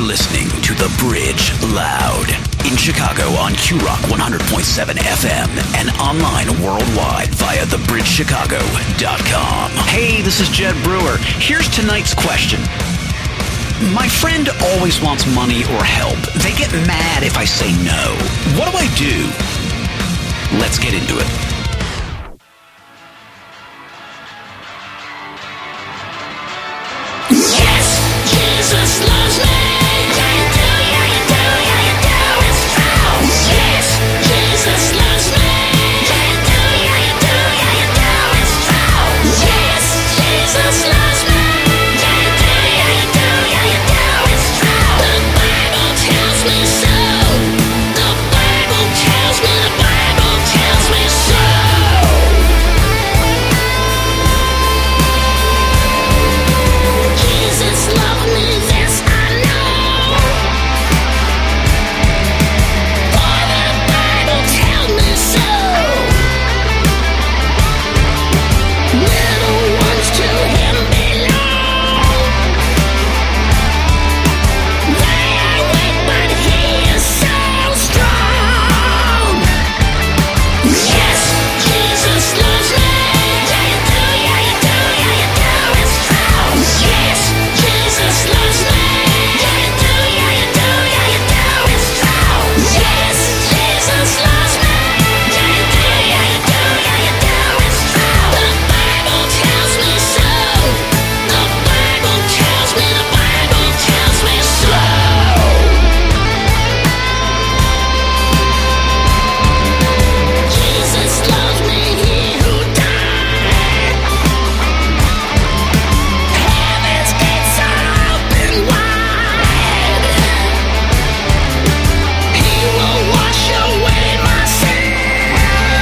listening to The Bridge Loud in Chicago on Q-Rock 100.7 FM and online worldwide via thebridgechicago.com. Hey, this is Jed Brewer. Here's tonight's question. My friend always wants money or help. They get mad if I say no. What do I do? Let's get into it. Yes, Jesus loves me. Yeah, you do, yeah, you do, yeah, you do. It's true. Yes, Jesus loves me. Yeah, you do, yeah, you do, yeah, you do. It's true. Yes, Jesus loves me. Yeah, you do, yeah, you do, yeah, you do. It's true. The Bible tells me so. The Bible tells me. The Bible tells me so. Jesus loved me, this I know. For the Bible tells me so. Little ones to Him belong. They are weak, but He is so strong. Yes, Jesus loves me. Yeah, you do, yeah, you do, yeah, you do. It's true. Yes, Jesus loves me. Yeah, you do, yeah, you do, yeah, you do. It's true. Yes, Jesus loves me. Yeah, you do, yeah, you do, yeah, you do. It's true. The Bible tells me so. The Bible tells me. The Bible tells me so. Jesus loves me, He who died. Heaven's gates are open wide. He will wash away my sin.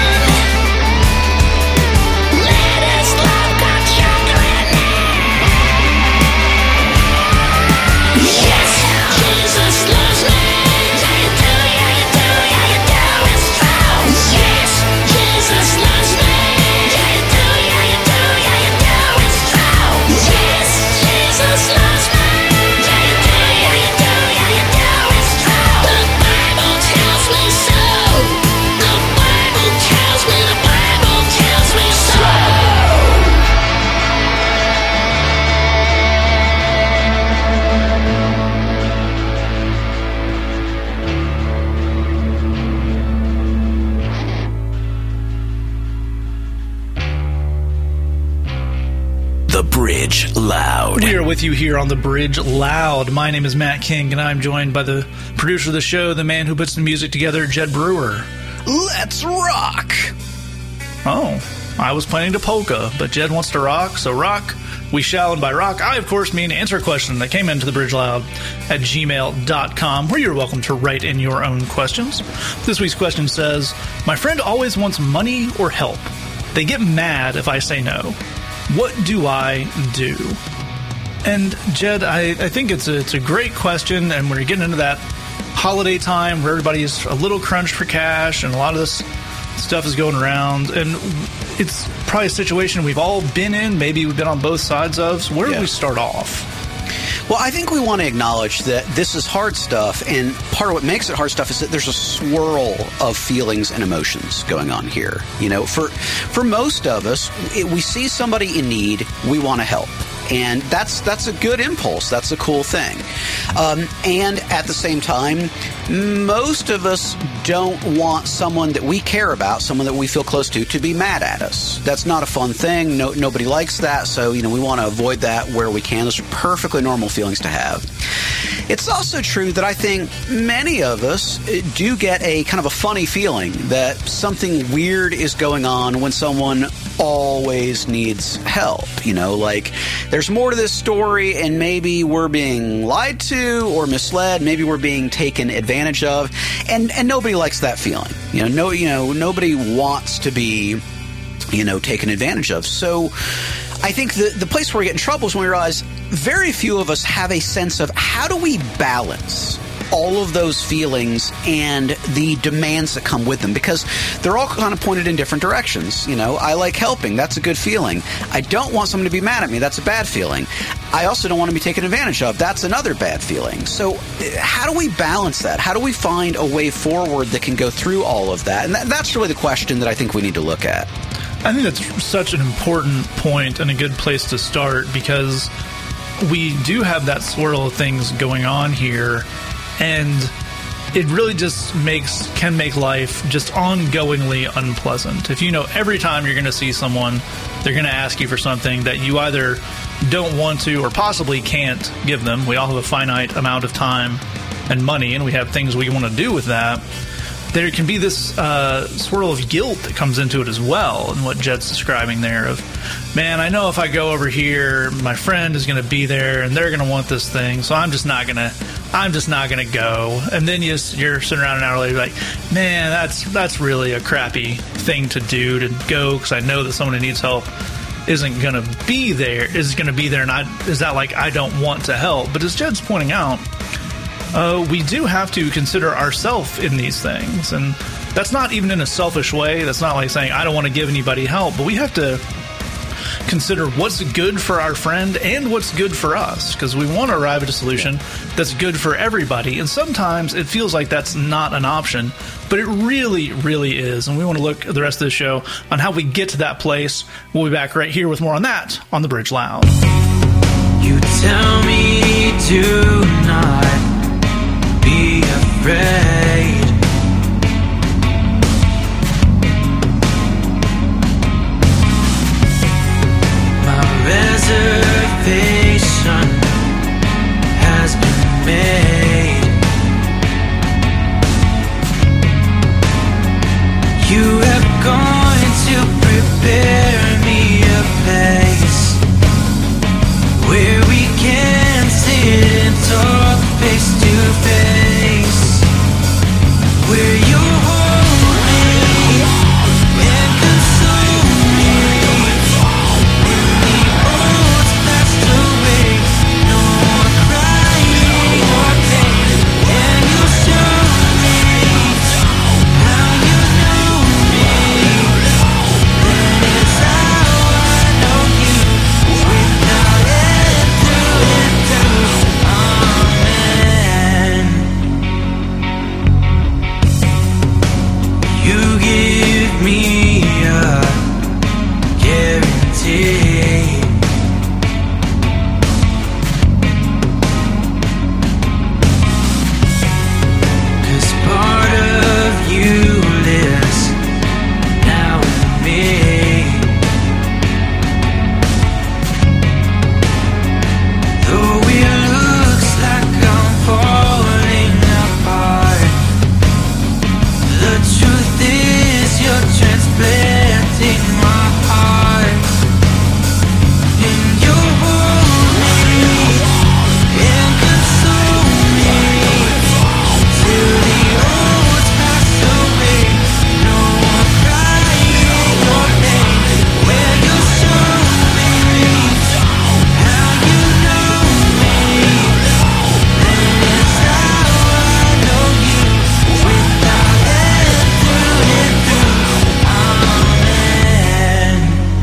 Let His love got chocolate in. Yes, Jesus loves me. Yeah, you do, yeah, you do, yeah, you do. It's true. Yes, Jesus loves me. Yeah, you do, yeah, you do, yeah, you do. It's true. Yes, Jesus loves me. Yeah, you do, yeah, you do, yeah, you do. It's true. The Bible tells me so. The Bible tells me. The Bible tells me so. The Bridge Loud. We are with you here on The Bridge Loud. My name is Matt King, and I'm joined by the producer of the show, the man who puts the music together, Jed Brewer. Let's rock! Oh, I was planning to polka, but Jed wants to rock, so rock we shall. And by rock, I, of course, mean answer a question that came into The Bridge Loud at gmail.com, where you're welcome to write in your own questions. This week's question says, my friend always wants money or help. They get mad if I say no. What do I do? And Jed, I think it's a great question, and we're getting into that holiday time where everybody's a little crunched for cash, and a lot of this stuff is going around, and it's probably a situation we've all been in. Maybe we've been on both sides of. So where do we start off? Well, I think we want to acknowledge that this is hard stuff, and part of what makes it hard stuff is that there's a swirl of feelings and emotions going on here. You know, for most of us, we see somebody in need, we want to help. And that's a good impulse. That's a cool thing. And at the same time, most of us don't want someone that we care about, someone that we feel close to be mad at us. That's not a fun thing. Nobody likes that. So, we want to avoid that where we can. Those are perfectly normal feelings to have. It's also true that I think many of us do get a kind of a funny feeling that something weird is going on when someone always needs help. Like there's more to this story, and maybe we're being lied to or misled. Maybe we're being taken advantage of, and nobody likes that feeling. Nobody wants to be, taken advantage of. So I think the place where we get in trouble is when we realize very few of us have a sense of how do we balance all of those feelings and the demands that come with them, because they're all kind of pointed in different directions. I like helping. That's a good feeling. I don't want someone to be mad at me. That's a bad feeling. I also don't want to be taken advantage of. That's another bad feeling. So how do we balance that? How do we find a way forward that can go through all of that? And that's really the question that I think we need to look at. I think that's such an important point and a good place to start, because we do have that swirl of things going on here, and it really just can make life just ongoingly unpleasant. If you know every time you're going to see someone, they're going to ask you for something that you either don't want to or possibly can't give them. We all have a finite amount of time and money, and we have things we want to do with that. There can be this swirl of guilt that comes into it as well, and what Jed's describing there of, man, I know if I go over here, my friend is going to be there, and they're going to want this thing, so I'm just not gonna go. And then you're sitting around an hour later like, man, that's really a crappy thing to do, to go, because I know that someone who needs help isn't going to be there, and is that like I don't want to help? But as Jed's pointing out, we do have to consider ourselves in these things, and that's not even in a selfish way. That's not like saying I don't want to give anybody help, but we have to consider what's good for our friend and what's good for us, because we want to arrive at a solution that's good for everybody. And sometimes it feels like that's not an option, but it really, really is. And we want to look at the rest of the show on how we get to that place. We'll be back right here with more on that on The Bridge Loud. You tell me to not be afraid. My reservation has been made. You have gone to prepare me a place where we can sit and talk face to face, where you hold me and console me. When the old's passed away, no more crying or pain, and you show me how you know me. That is how I know you, without end through and through. You give me a guarantee. Cause part of you lives now in me. Though it looks like I'm falling apart, the truth is you're transplanting my heart, and you hold me and console me till the old's passed away. No more crying or pain, where you show me how you know me. That is how I know you, without end through and through. Amen.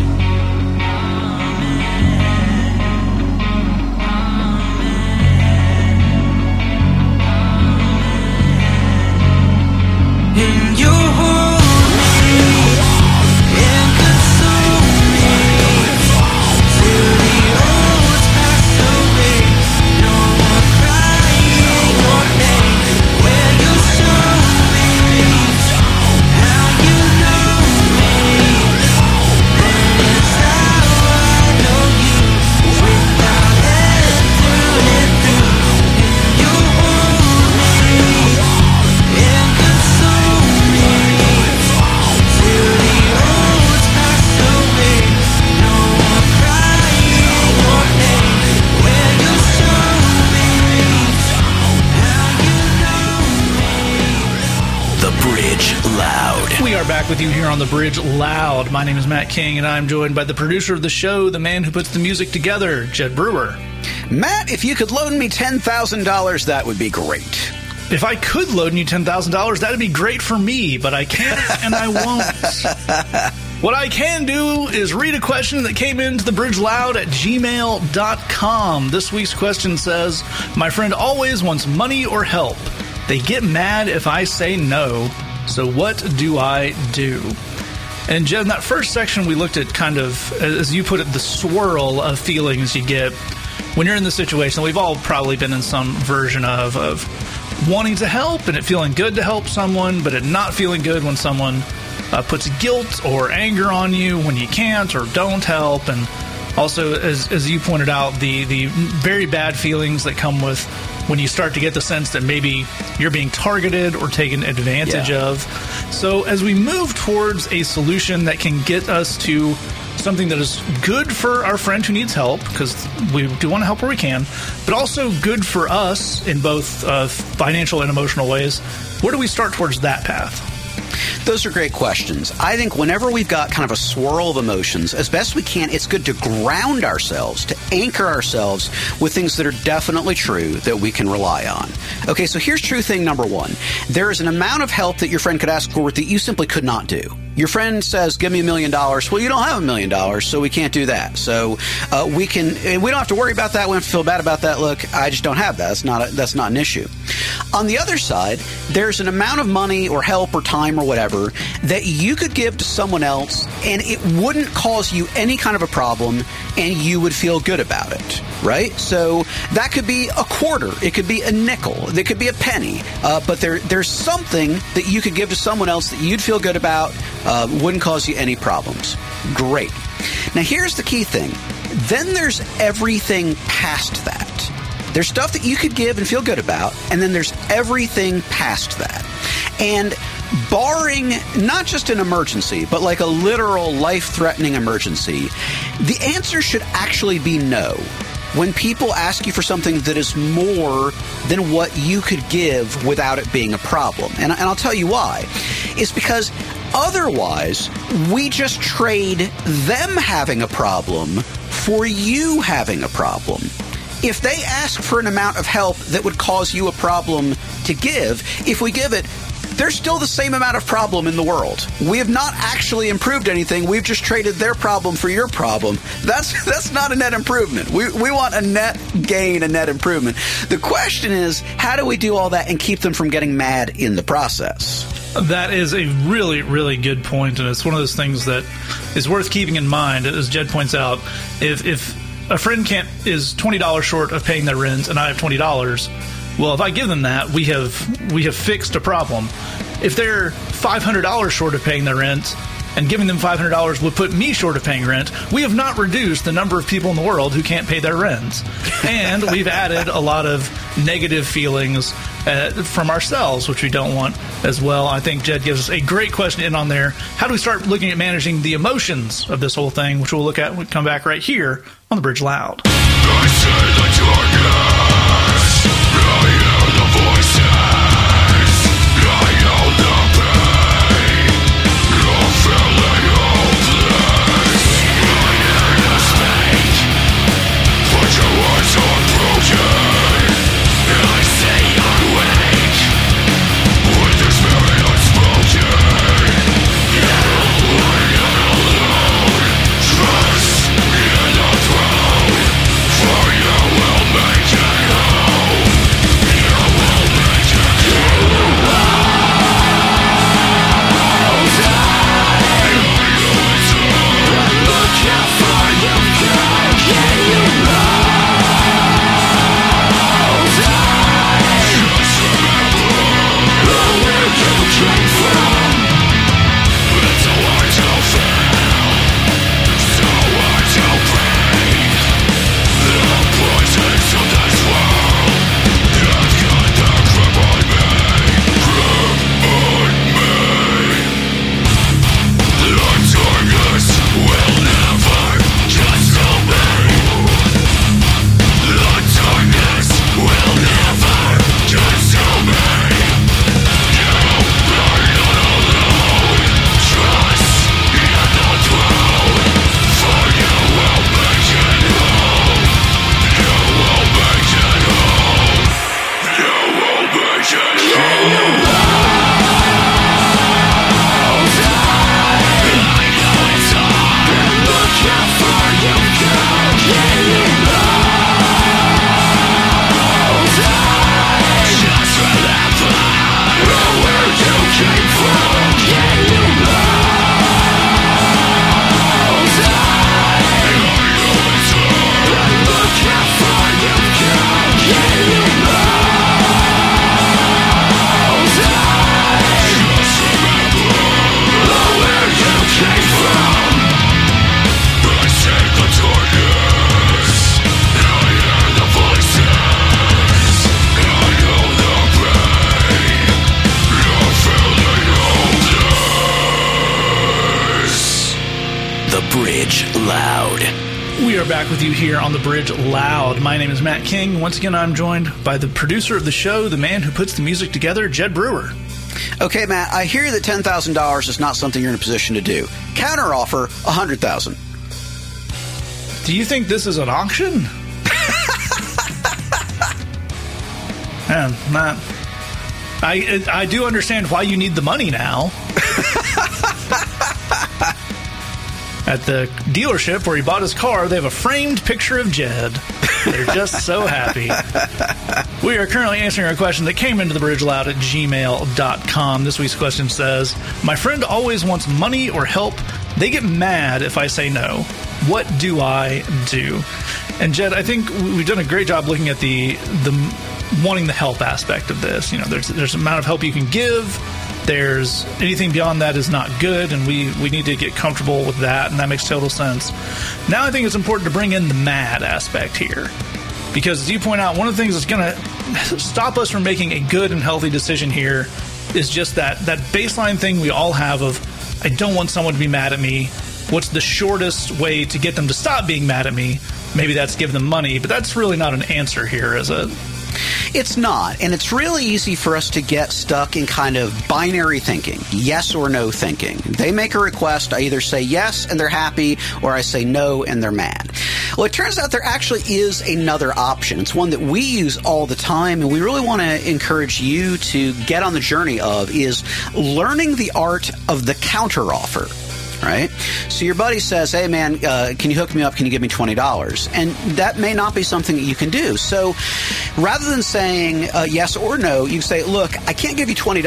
And you hold me and console me till the old's passed away. No more crying or pain, where you show me how you know me. That is how I know you, without end through and through. And you hold me and console me till the old's passed away. No more crying or pain, where you show me how you know me. The Bridge Loud. We are back with you here on The Bridge Loud. My name is Matt King, and I'm joined by the producer of the show, the man who puts the music together, Jed Brewer. Matt, if you could loan me $10,000, that would be great. If I could loan you $10,000, that'd be great for me, but I can't and I won't. What I can do is read a question that came into the bridgeloud@gmail.com. This week's question says, my friend always wants money or help. They get mad if I say no. So what do I do? And Jed, in that first section, we looked at kind of, as you put it, the swirl of feelings you get when you're in the situation. We've all probably been in some version of wanting to help and it feeling good to help someone, but it not feeling good when someone puts guilt or anger on you when you can't or don't help. And also, as you pointed out, the very bad feelings that come with when you start to get the sense that maybe you're being targeted or taken advantage of. So as we move towards a solution that can get us to something that is good for our friend who needs help, because we do want to help where we can, but also good for us in both financial and emotional ways, where do we start towards that path? Those are great questions. I think whenever we've got kind of a swirl of emotions, as best we can, it's good to ground ourselves, to anchor ourselves with things that are definitely true that we can rely on. Okay, so here's true thing number one. There is an amount of help that your friend could ask for that you simply could not do. Your friend says, give me $1 million. Well, you don't have $1 million, so we can't do that. So we don't have to worry about that. We don't have to feel bad about that. Look, I just don't have that. That's not an issue. On the other side, there's an amount of money or help or time or whatever that you could give to someone else, and it wouldn't cause you any kind of a problem, and you would feel good about it, right? So that could be a quarter. It could be a nickel. It could be a penny. But there's something that you could give to someone else that you'd feel good about, wouldn't cause you any problems. Great. Now, here's the key thing. Then there's everything past that. There's stuff that you could give and feel good about, and then there's everything past that. And barring not just an emergency, but like a literal life-threatening emergency, the answer should actually be no. When people ask you for something that is more than what you could give without it being a problem. And I'll tell you why. It's because otherwise, we just trade them having a problem for you having a problem. If they ask for an amount of help that would cause you a problem to give, if we give it, there's still the same amount of problem in the world. We have not actually improved anything. We've just traded their problem for your problem. That's not a net improvement. We want a net gain, a net improvement. The question is, how do we do all that and keep them from getting mad in the process? That is a really, really good point, and it's one of those things that is worth keeping in mind. As Jed points out, if a friend is $20 short of paying their rent and I have $20, well, if I give them that, we have fixed a problem. If they're $500 short of paying their rent and giving them $500 would put me short of paying rent, we have not reduced the number of people in the world who can't pay their rent. And we've added a lot of negative feelings from ourselves, which we don't want as well. I think Jed gives us a great question in on there. How do we start looking at managing the emotions of this whole thing, which we'll look at when we come back right here on The Bridge Loud. I say the darkness, I hear the voices, I know the pain, you're feeling hopeless. I hear you speak, but your words are broken, and I say awake, with experience broken. You're alone, trust in the throne, for you We are back with you here on the Bridge Loud. My name is Matt King. Once again, I'm joined by the producer of the show, the man who puts the music together, Jed Brewer. Okay, Matt, I hear that $10,000 is not something you're in a position to do. Counter offer, $100,000. Do you think this is an auction? Man, Matt, I do understand why you need the money now. At the dealership where he bought his car, they have a framed picture of Jed. They're just so happy. We are currently answering a question that came into the Bridge Loud at gmail.com. This week's question says, my friend always wants money or help. They get mad if I say no. What do I do? And Jed, I think we've done a great job looking at the wanting the help aspect of this. You know, there's an amount of help you can give. There's anything beyond that is not good, and we need to get comfortable with that, and that makes total sense. Now I think it's important to bring in the mad aspect here. Because as you point out, one of the things that's going to stop us from making a good and healthy decision here is just that baseline thing we all have of, I don't want someone to be mad at me. What's the shortest way to get them to stop being mad at me? Maybe that's give them money, but that's really not an answer here, is it? It's not, and it's really easy for us to get stuck in kind of binary thinking, yes or no thinking. They make a request, I either say yes and they're happy, or I say no and they're mad. Well, it turns out there actually is another option. It's one that we use all the time, and we really want to encourage you to get on the journey of, is learning the art of the counteroffer. Right? So your buddy says, hey, man, can you hook me up? Can you give me $20? And that may not be something that you can do. So rather than saying yes or no, you say, look, I can't give you $20,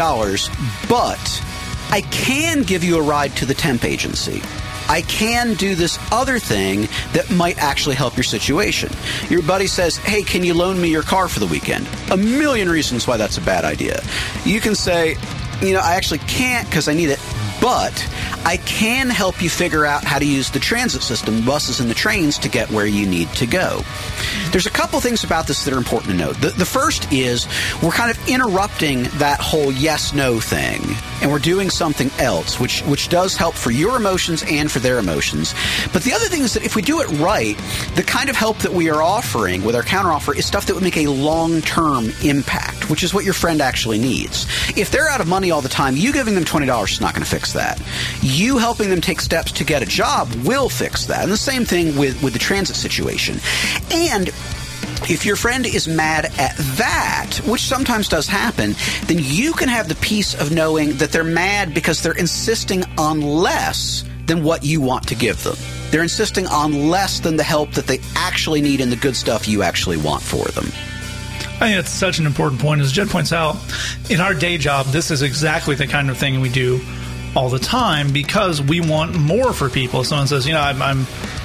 but I can give you a ride to the temp agency. I can do this other thing that might actually help your situation. Your buddy says, hey, can you loan me your car for the weekend? A million reasons why that's a bad idea. You can say, you know, I actually can't because I need it, but I can help you figure out how to use the transit system, buses and the trains, to get where you need to go. There's a couple things about this that are important to note. The first is we're kind of interrupting that whole yes-no thing, and we're doing something else, which does help for your emotions and for their emotions. But the other thing is that if we do it right, the kind of help that we are offering with our counteroffer is stuff that would make a long-term impact, which is what your friend actually needs. If they're out of money all the time, you giving them $20 is not going to fix that. You helping them take steps to get a job will fix that. And the same thing with the transit situation. And if your friend is mad at that, which sometimes does happen, then you can have the peace of knowing that they're mad because they're insisting on less than what you want to give them. They're insisting on less than the help that they actually need and the good stuff you actually want for them. I think that's such an important point. As Jed points out, in our day job, this is exactly the kind of thing we do all the time because we want more for people. If someone says, you know, I'm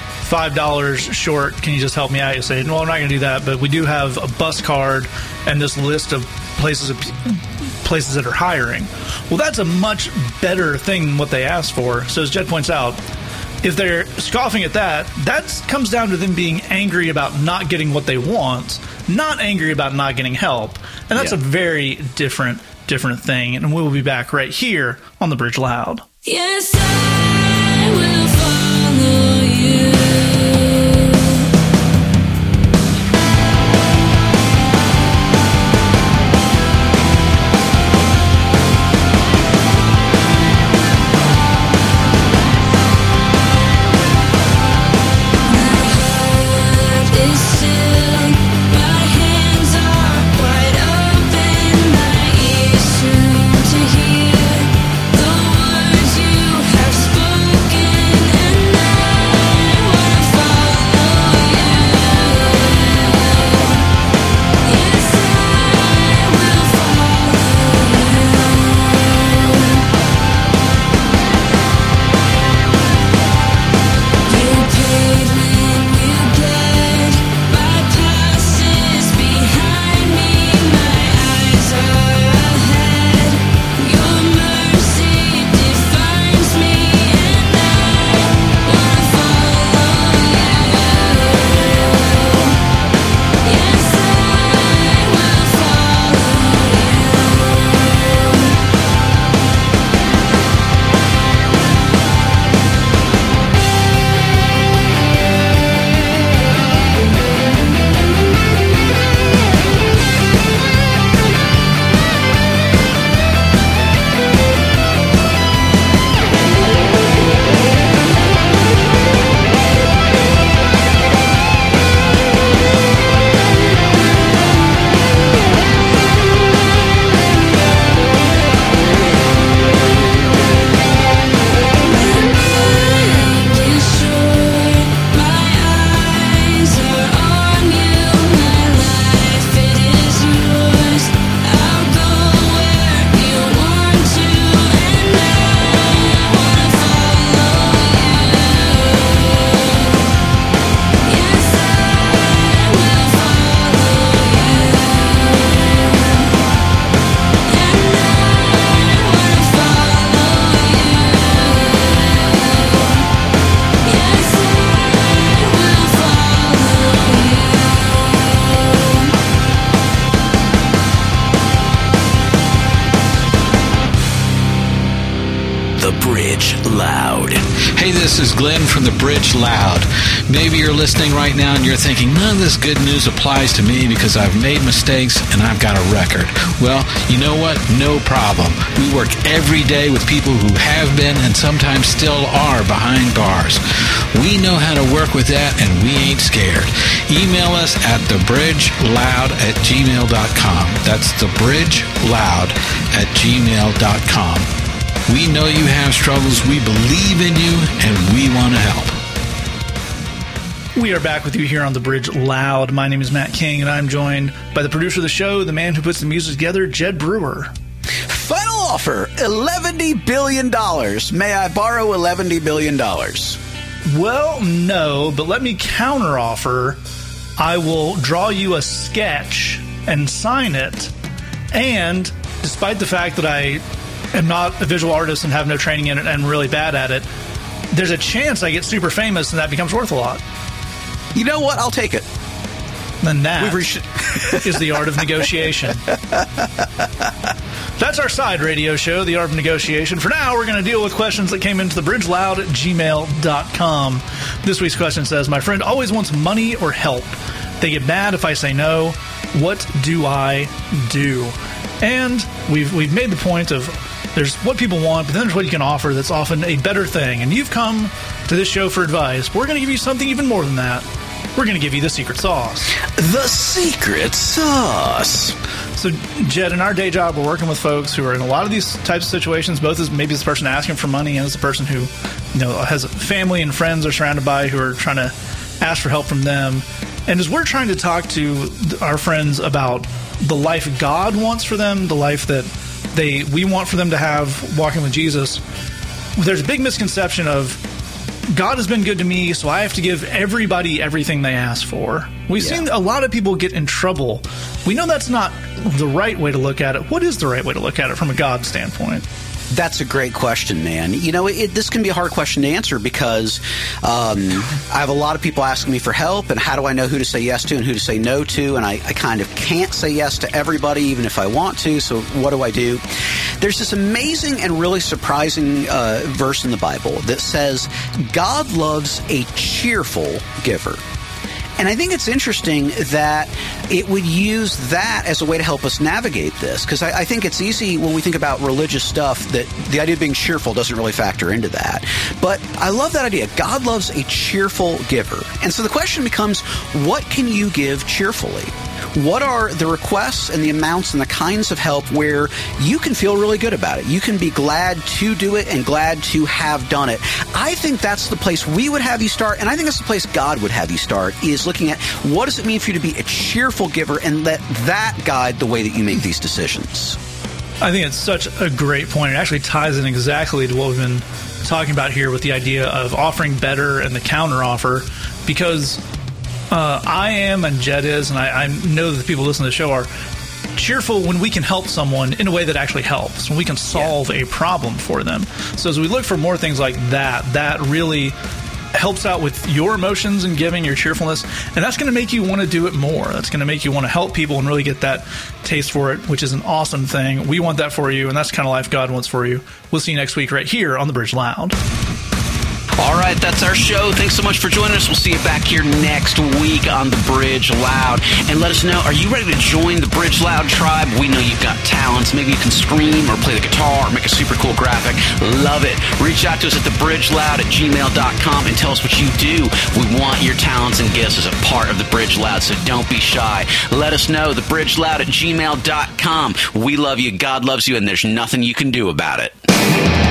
$5 short, can you just help me out? You say, no, I'm not going to do that, but we do have a bus card and this list of places that are hiring. Well, that's a much better thing than what they asked for. So as Jed points out, if they're scoffing at that, that comes down to them being angry about not getting what they want, not angry about not getting help. And that's a very different thing. And we will be back right here on the Bridge Loud. Yes, I will follow you. Spoken Bridge Loud. Hey, this is Glenn from the Bridge Loud. Maybe you're listening right now and you're thinking, none of this good news applies to me because I've made mistakes and I've got a record. Well, you know what? No problem. We work every day with people who have been and sometimes still are behind bars. We know how to work with that and we ain't scared. Email us at thebridgeloud@gmail.com. That's thebridgeloud@gmail.com. We know you have struggles. We believe in you, and we want to help. We are back with you here on The Bridge Loud. My name is Matt King, and I'm joined by the producer of the show, the man who puts the music together, Jed Brewer. Final offer, $11 billion. May I borrow $11 billion? Well, no, but let me counteroffer. I will draw you a sketch and sign it, and despite the fact that I am not a visual artist and have no training in it and really bad at it, there's a chance I get super famous and that becomes worth a lot. You know what? I'll take it. Then that is the art of negotiation. That's our side radio show, The Art of Negotiation. For now, we're going to deal with questions that came into the bridgeloud@gmail.com. This week's question says, my friend always wants money or help. They get mad if I say no. What do I do? And we've made the point of there's what people want, but then there's what you can offer that's often a better thing. And you've come to this show for advice. We're going to give you something even more than that. We're going to give you the secret sauce. The secret sauce. So, Jed, in our day job, we're working with folks who are in a lot of these types of situations, both as maybe as the person asking for money and as the person who, has a family and friends they're surrounded by who are trying to ask for help from them. And as we're trying to talk to our friends about the life God wants for them, the life that we want for them to have walking with Jesus, there's a big misconception of God has been good to me, so I have to give everybody everything they ask for. We've seen a lot of people get in trouble. We know that's not the right way to look at it. What is the right way to look at it from a God standpoint? That's a great question, man. This can be a hard question to answer because I have a lot of people asking me for help, and how do I know who to say yes to and who to say no to? And I kind of can't say yes to everybody, even if I want to. So what do? There's this amazing and really surprising verse in the Bible that says God loves a cheerful giver. And I think it's interesting that it would use that as a way to help us navigate this, because I think it's easy when we think about religious stuff that the idea of being cheerful doesn't really factor into that. But I love that idea. God loves a cheerful giver. And so the question becomes, what can you give cheerfully? What are the requests and the amounts and the kinds of help where you can feel really good about it? You can be glad to do it and glad to have done it. I think that's the place we would have you start, and I think that's the place God would have you start, is looking at what does it mean for you to be a cheerful giver and let that guide the way that you make these decisions. I think it's such a great point. It actually ties in exactly to what we've been talking about here with the idea of offering better and the counteroffer, because I am, and Jed is, and I know that the people listening to the show are cheerful when we can help someone in a way that actually helps, when we can solve a problem for them. So as we look for more things like that, that really helps out with your emotions and giving, your cheerfulness, and that's going to make you want to do it more. That's going to make you want to help people and really get that taste for it, which is an awesome thing. We want that for you, and that's the kind of life God wants for you. We'll see you next week right here on The Bridge Loud. All right, that's our show. Thanks so much for joining us. We'll see you back here next week on The Bridge Loud. And let us know, are you ready to join the Bridge Loud tribe? We know you've got talents. Maybe you can scream or play the guitar or make a super cool graphic. Love it. Reach out to us at thebridgeloud@gmail.com and tell us what you do. We want your talents and gifts as a part of The Bridge Loud, so don't be shy. Let us know, thebridgeloud@gmail.com. We love you, God loves you, and there's nothing you can do about it.